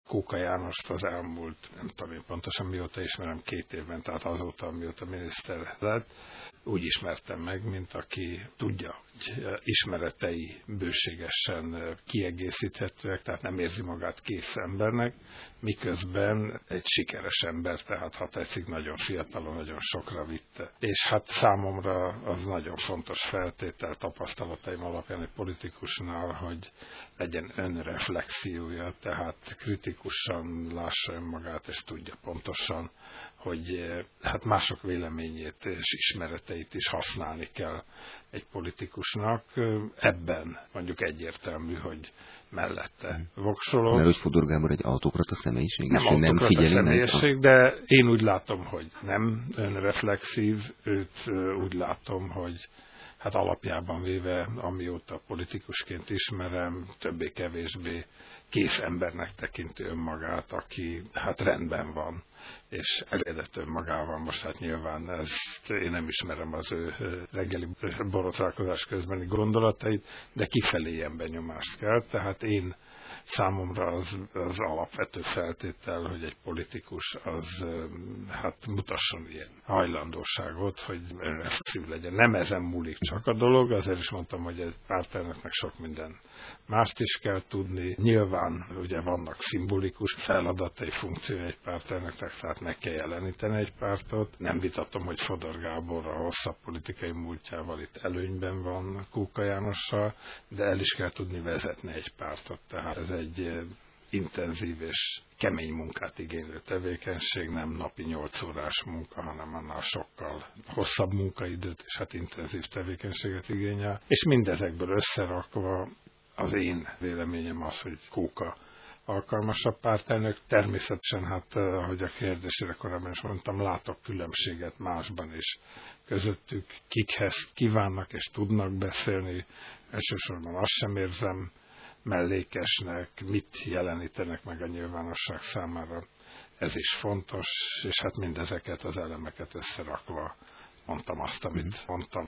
Kóka Jánost az elmúlt, nem tudom én pontosan mióta ismerem, 2 évben, tehát azóta, mióta miniszter lett, úgy ismertem meg, mint aki tudja, hogy ismeretei bőségesen kiegészíthetőek, tehát nem érzi magát kész embernek, miközben egy sikeres ember, tehát ha tetszik, nagyon fiatalon, nagyon sokra vitte. És hát számomra az nagyon fontos feltétel tapasztalataim alapján egy politikusnál, hogy legyen önreflexiója, tehát kritikusan lássa önmagát, és tudja pontosan, hogy hát mások véleményét és ismereteit is használni kell egy politikusnak. Ebben mondjuk egyértelmű, hogy mellette voksolok. Mert hogy Fodor Gábor egy autokrata személyiség? Nem autokrata személyiség, de én úgy látom, hogy nem önreflexív, őt úgy látom, hogy hát alapjában véve, amióta politikusként ismerem, többé-kevésbé kész embernek tekinti önmagát, aki hát rendben van, és elégedett önmagával. Most hát nyilván ezt én nem ismerem az ő reggeli borotválkozás közbeni gondolatait, de kifelé ilyen benyomást kell, tehát én számomra az alapvető feltétel, hogy egy politikus az hát mutasson ilyen hajlandóságot, hogy önreflexív legyen. Nem ezen múlik csak a dolog, azért is mondtam, hogy egy pártelnöknek sok minden mást is kell tudni. Nyilván ugye vannak szimbolikus feladatai, funkciói egy pártelnöknek, tehát meg kell jeleníteni egy pártot. Nem vitatom, hogy Fodor Gábor a hosszabb politikai múltjával itt előnyben van Kóka Jánossal, de el is kell tudni vezetni egy pártot. Tehát ez egy intenzív és kemény munkát igénylő tevékenység, nem napi 8 órás munka, hanem annál sokkal hosszabb munkaidőt és hát intenzív tevékenységet igényel. És mindezekből összerakva az én véleményem az, hogy Kóka alkalmasabb pártelnök. Természetesen, hát, ahogy a kérdésére korábban is mondtam, látok különbséget másban is közöttük, kikhez kívánnak és tudnak beszélni. Elsősorban azt sem érzem mellékesnek, mit jelenítenek meg a nyilvánosság számára. Ez is fontos, és hát mindezeket az elemeket összerakva mondtam azt, amit mondtam.